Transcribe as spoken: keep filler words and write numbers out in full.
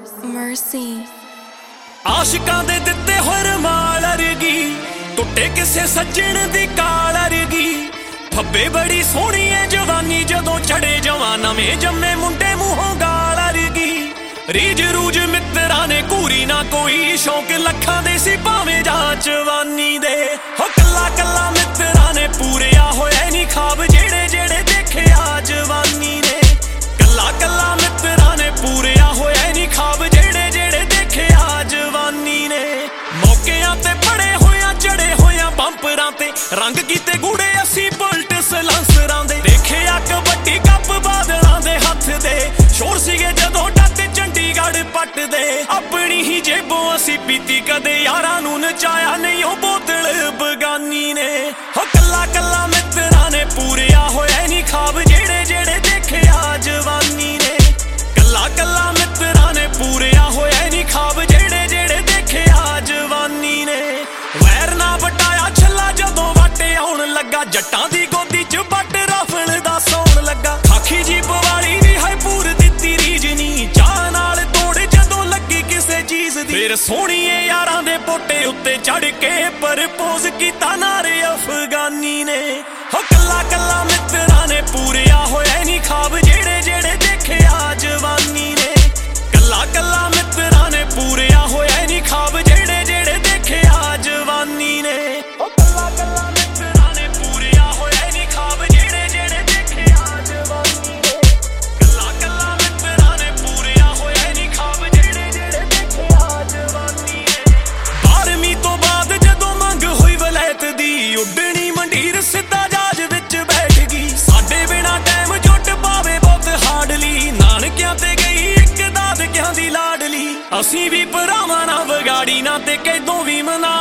Mercy आशिकां दे दित्ते होए रमाल अरगी टुटे किसे सज्जण दी काल अरगी फब्बे बड़ी सोहनी है जवानी जदों चढ़े जवां नवें जम्मे मुंडे मूहों गाल अरगी रीज रूज मित्तरां ने घूरी ना कोई शौक लखां दे सी भावें जा जवानी दे हो कल्ला कल्ला मित्तरां ने पूरिया होए नी खाब जेड़े जेड़े देखे आ जवानी ने कल्ला कल्ला मित्तरां ने पूरिया होए नी खाब जेड़े जेड़े देखे आ जवानी ने मौकियां ते बड़े होया चढ़े होया बंपरां ते रंग कीते गूड़े असी बुलट सलांसरां दे देखे आ कबड्डी कप बादलां दे हत्थ दे शोर सीगे जदों डट चंडीगढ़ पट दे अपनी ही जेबों असी पीती कदे यारां नूं नचाया नहीं ओ बोतल बगानी ने हो कल्ला कल्ला मित्तरां ने पूरिया होया नी खाब जेड़े जेड़े देखे आ जवानी ने कल्ला कल्ला मित्तरां ने पूरिया होया नी खाब जेड़े जेड़े देखे आ जवानी ने वैर ना वटाया छल्ला जदों वाटे आउण लगा जट्टां दी गोदी च बट राफल दा सौण लगा खाखी जीप वाली दी है पूर दित्ती रीजनी चाह नाल तोड़ जदों लगी किसे चीज दी फिर सोहणीए यारां दे पोटे उत्ते चढ़ के परपोज कीता नारे अफगानी ने हो कल्ला कल्ला मित्तरां ने पूरिया होया नी खाब जेड़े जेड़े देखे आ जवानी ने कल्ला कल्ला मित्तरां ने पूरिया होया नी खाब जेड़े जेड़े देखे आ जवानी ने हो कल्ला कल्ला मित्तरां ने पूरिया होया नी खाब जेड़े जेड़े देखे आ जवानी ने कल्ला कल्ला मित्तरां ने पूरिया होया नी खाब जेड़े जेड़े देखे आ जवानी ने बारहवीं तो बाद जदों मंग होई वलैत दी उड्डणी मंडीर सिद्धा जहाज विच बैठ गई साडे बिना टाइम जुट पावे बहुत हार्डली नानकियां ते गई एक दादकियां दी लाडली असीं भी भरावां ना विगाड़ी ना ते कैदों भी मना